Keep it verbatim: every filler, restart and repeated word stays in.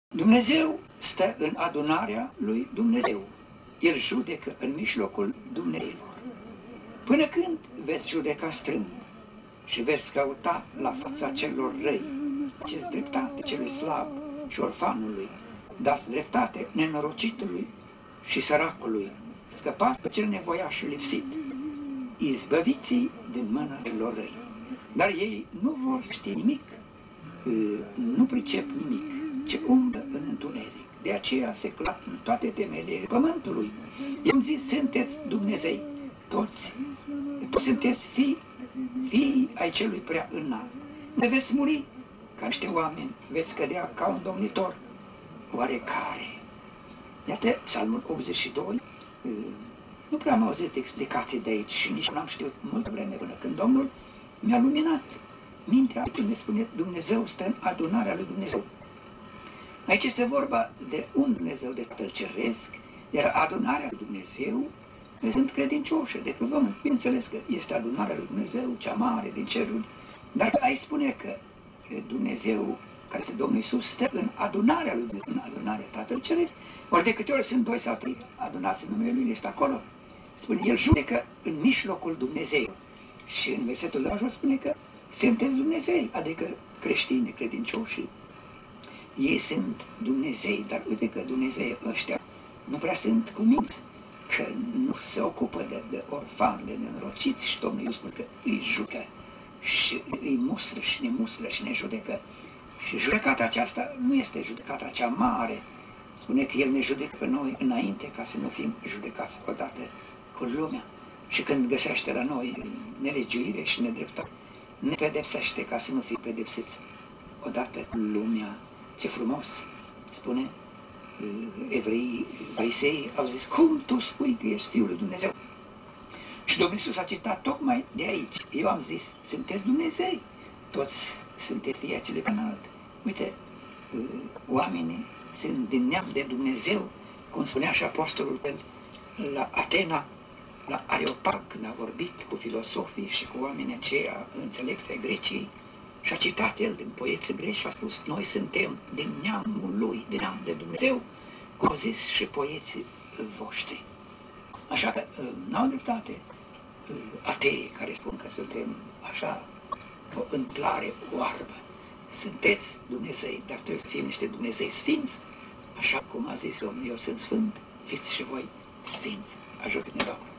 Dumnezeu stă în adunarea lui Dumnezeu. El judecă în mijlocul Dumnezeilor. Până când veți judeca strâmb și veți căuta la fața celor răi, faceți dreptate celui slab și orfanului, dați dreptate nenorocitului și săracului, scăpați pe cel nevoiaș și lipsit, izbăviți-i din mâna celor răi. Dar ei nu vor ști nimic, nu pricep nimic, ce umblă în întuneric. De aceea se clap în toate temelele pământului. I-am zis, sunteți Dumnezei, toți, toți sunteți fii, fii ai celui prea înalt. Ne veți muri ca niște oameni, veți cădea ca un domnitor oarecare. Iată, Psalmul optzeci și doi, nu prea am auzit explicații de aici și nici nu am știut multă vreme până când Domnul mi-a luminat mintea când ne spune Dumnezeu stă în adunarea lui Dumnezeu. Aici este vorba de un Dumnezeu de Tatăl Ceresc, iar adunarea lui Dumnezeu sunt credincioși de pe pământ. Bineînțeles că este adunarea lui Dumnezeu, cea mare din ceruri, dar aici spune că Dumnezeu, care este Domnul Iisus, stă în adunarea lui Dumnezeu, în adunarea Tatăl Ceresc. Ori de câte ori sunt doi sau trei adunați în numele Lui, este acolo. Spune, El judecă în mijlocul Dumnezeu. Și în versetul de la jos spune că sunteți Dumnezei, adică creștini, credincioși. Ei sunt Dumnezei, dar uite că Dumnezei ăștia nu prea sunt cuminți, că nu se ocupă de, de orfani, de nenorociți și Domnul Iisus spune că îi jucă și îi mustră și ne mustră și ne judecă. Și judecata aceasta nu este judecata cea mare. Spune că El ne judecă pe noi înainte ca să nu fim judecați odată cu lumea. Și când găsește la noi nelegiuire și nedreptate, ne pedepsește ca să nu fim pedepsiți odată cu lumea. Ce frumos, spune evreii, farisei au zis, cum tu spui că ești Fiul lui Dumnezeu? Și Domnul Iisus a citat tocmai de aici. Eu am zis, sunteți Dumnezei, toți sunteți fii acelui înalt. Uite, oamenii sunt din neam de Dumnezeu, cum spunea și apostolul la Atena, la Areopag, când a vorbit cu filosofii și cu oamenii aceia înțelepți ai Greciei, și a citat el din poeții greci și a spus, noi suntem din neamul lui, din neam de Dumnezeu, cum au zis și poeții voștri. Așa că n-au dreptate ateii care spun că suntem așa o întâmplare oarbă. Sunteți Dumnezei, dar trebuie să fim niște Dumnezei sfinți, așa cum a zis Domnul, eu sunt sfânt, fiți și voi sfinți. Ajută-ne, Doamne!